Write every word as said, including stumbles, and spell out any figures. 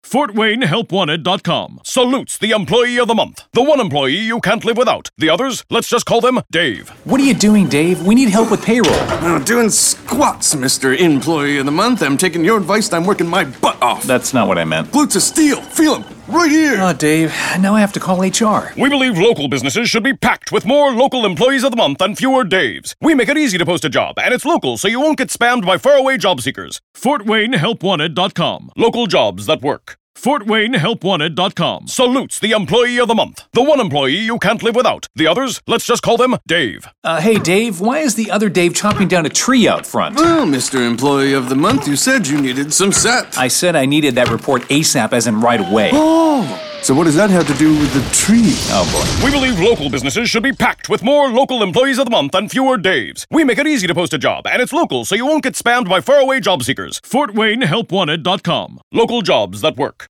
Fort Wayne Help Wanted dot com salutes the Employee of the Month. The one employee you can't live without. The others, let's just call them Dave. What are you doing, Dave? We need help with payroll. I'm doing squats, Mister Employee of the Month. I'm taking your advice and I'm working my butt off. That's not what I meant. Glutes of steel. Feel them. Right here. Oh, Dave, now I have to call H R. We believe local businesses should be packed with more local employees of the month and fewer Daves. We make it easy to post a job, and it's local, so you won't get spammed by faraway job seekers. Fort Wayne Help Wanted dot com. Local jobs that work. Fort Wayne Help Wanted dot com salutes the Employee of the Month. The one employee you can't live without. The others, let's just call them Dave. Uh, hey, Dave, why is the other Dave chopping down a tree out front? Well, Mister Employee of the Month, you said you needed some set. I said I needed that report ASAP, as in right away. Oh, so what does that have to do with the tree? Oh, boy. We believe local businesses should be packed with more local employees of the month and fewer Daves. We make it easy to post a job, and it's local, so you won't get spammed by faraway job seekers. Fort Wayne Help Wanted dot com. Local jobs that work.